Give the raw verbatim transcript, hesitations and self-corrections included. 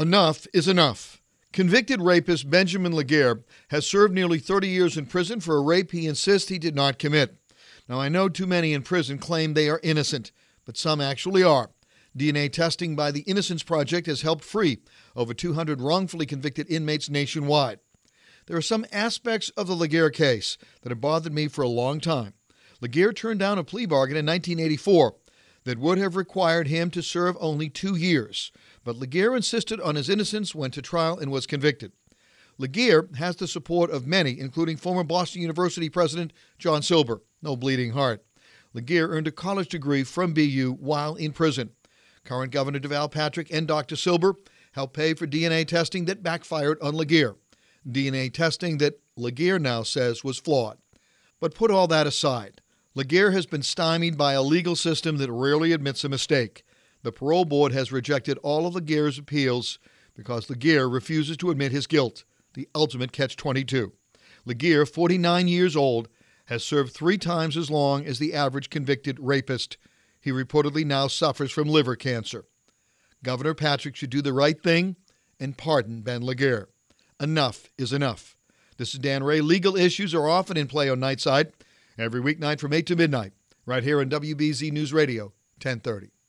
Enough is enough. Convicted rapist Benjamin Laguerre has served nearly thirty years in prison for a rape he insists he did not commit. Now, I know too many in prison claim they are innocent, but some actually are. D N A testing by the Innocence Project has helped free over two hundred wrongfully convicted inmates nationwide. There are some aspects of the Laguerre case that have bothered me for a long time. Laguerre turned down a plea bargain in nineteen eighty-four that would have required him to serve only two years. But Laguerre insisted on his innocence, went to trial, and was convicted. Laguerre has the support of many, including former Boston University President John Silber. No bleeding heart. Laguerre earned a college degree from B U while in prison. Current Governor Deval Patrick and Doctor Silber helped pay for D N A testing that backfired on Laguerre. D N A testing that Laguerre now says was flawed. But put all that aside. Laguerre has been stymied by a legal system that rarely admits a mistake. The parole board has rejected all of Laguerre's appeals because Laguerre refuses to admit his guilt, the ultimate catch twenty-two. Laguerre, forty-nine years old, has served three times as long as the average convicted rapist. He reportedly now suffers from liver cancer. Governor Patrick should do the right thing and pardon Ben Laguerre. Enough is enough. This is Dan Ray. Legal issues are often in play on Nightside, every weeknight from eight to midnight, right here on W B Z News Radio, ten thirty.